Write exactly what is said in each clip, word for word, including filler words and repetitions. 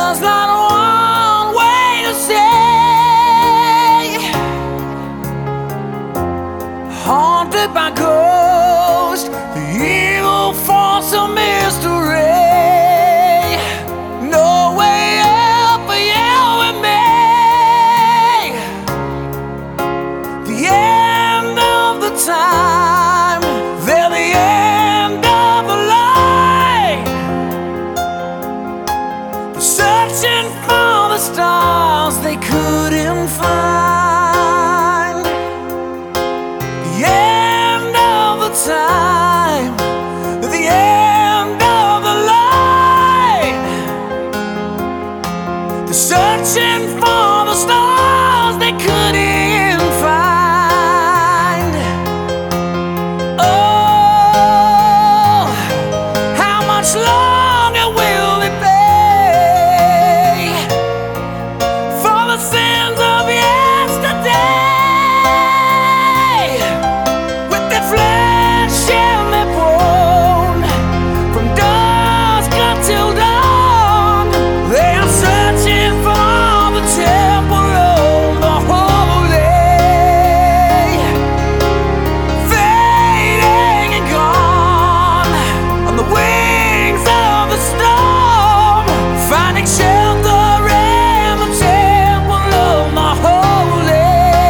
There's not one way to say, haunted by ghosts, the evil force of mystery. No way out for you and me. The end of the time, they're the end of the line. Searching for the stars they couldn't find. The end of the time, the end of the line. They're searching for the stars they couldn't find. Oh, how much longer will it be for the sins of yesterday, with their flesh and their bone, from dusk until dawn? They are searching for the temple of the holy, fading and gone on the wings of the storm, finding shelter in the temple of the holy.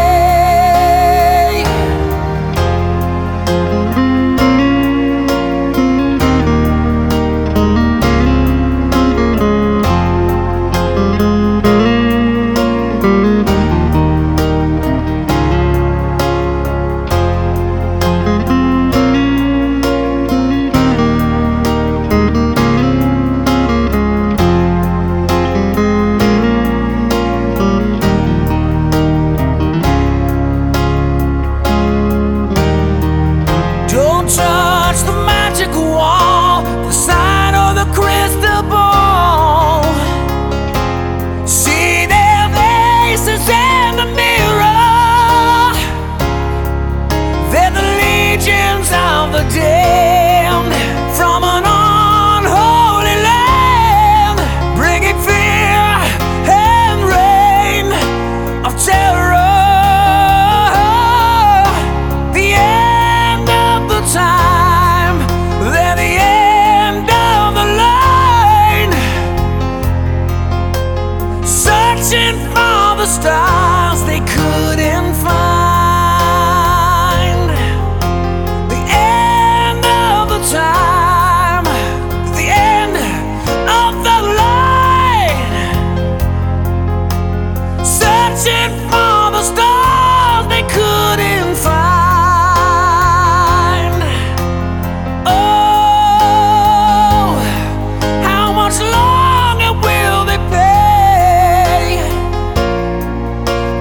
Don't touch the magic wall, the sign of the crystal ball. See their faces in the mirror. They're the legions of the damned from an unholy land, bringing fear and reign of terror. The end of the time, they're the end of the line, searching for the stars they couldn't find. The end of the time, the end of the line, searching for the stars they couldn't find. Oh, how much longer will they pay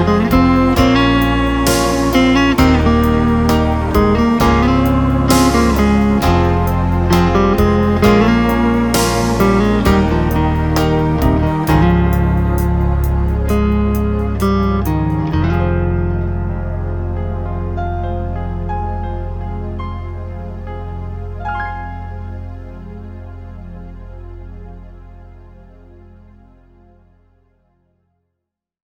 Thank